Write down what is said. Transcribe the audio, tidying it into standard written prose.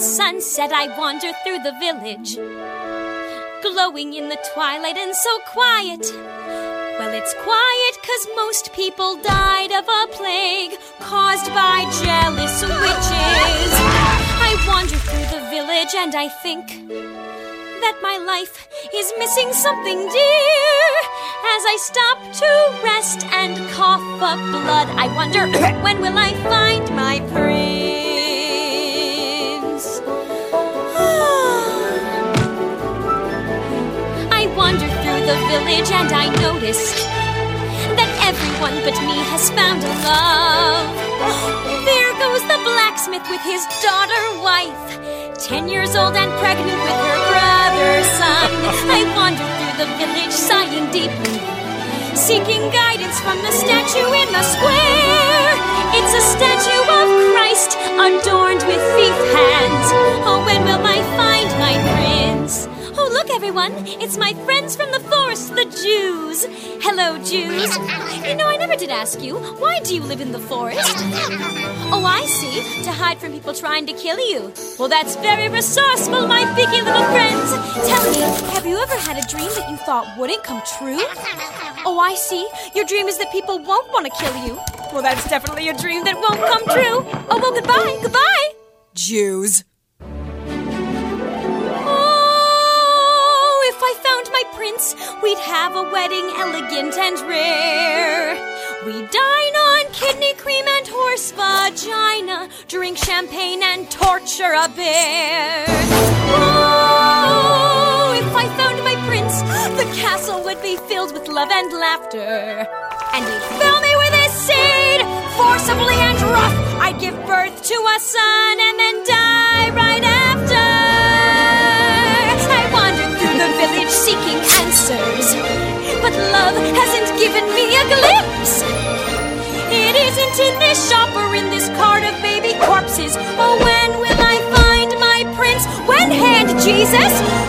sunset, I wander through the village, glowing in the twilight and so quiet. Well, it's quiet 'cause most people died of a plague caused by jealous witches. I wander through the village and I think that my life is missing something dear. As I stop to rest and cough up blood, I wonder, when will I find my prince? I wander through the village and I notice that everyone but me has found a love. There goes the blacksmith with his daughter-wife, 10 years old and pregnant with her brother's son. I wander through the village sighing deeply, seeking guidance from the statue in the square. It's a statue of Christ adorned with thief hands. Oh, when will I find my prince? Oh, look, everyone, it's my friends from the forest, the Jews. Hello, Jews. You know, I never did ask you, why do you live in the forest? Oh, I see, to hide from people trying to kill you. Well, that's very resourceful, my biggie little friends. Tell me, have you ever had a dream that you thought wouldn't come true? Oh, I see, your dream is that people won't want to kill you. Well, that's definitely a dream that won't come true. Oh, well, goodbye, goodbye. Jews. If I found my prince, we'd have a wedding elegant and rare. We'd dine on kidney cream and horse vagina, drink champagne and torture a bear. Oh, if I found my prince, the castle would be filled with love and laughter. And he'd fill me with his seed, forcibly and rough. I'd give birth to a son and then die right after. Village seeking answers, but love hasn't given me a glimpse. It isn't in this shop or in this cart of baby corpses. Oh, when will I find my prince? When, hand Jesus?